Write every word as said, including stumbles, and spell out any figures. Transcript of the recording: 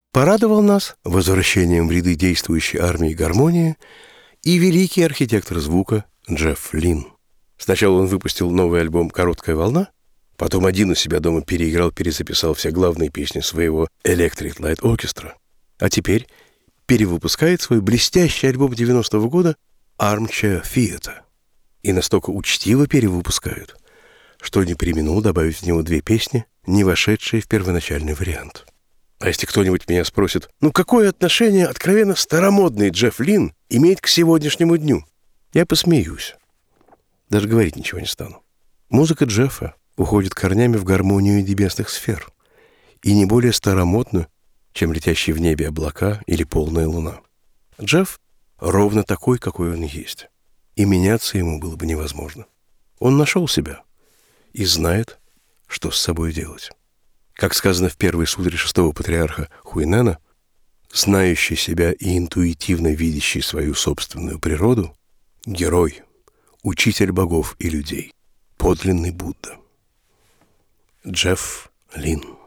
Порадовал нас возвращением в ряды действующей армии гармонии и великий архитектор звука Джефф Линн. Сначала он выпустил новый альбом «Короткая волна», потом один у себя дома переиграл, перезаписал все главные песни своего Electric Light Orchestra, а теперь перевыпускает свой блестящий альбом девяностого года Armchair Theatre. И настолько учтиво перевыпускают, что не преминул добавить в него две песни, не вошедшие в первоначальный вариант. А если кто-нибудь меня спросит, ну какое отношение откровенно старомодный Джефф Линн имеет к сегодняшнему дню? Я посмеюсь. Даже говорить ничего не стану. Музыка Джеффа уходит корнями в гармонию небесных сфер и не более старомодна, чем летящие в небе облака или полная луна. Джефф ровно такой, какой он есть, и меняться ему было бы невозможно. Он нашел себя и знает, что с собой делать. Как сказано в первой сутре шестого патриарха Хуинена, знающий себя и интуитивно видящий свою собственную природу, герой, учитель богов и людей, подлинный Будда. Джефф Линн.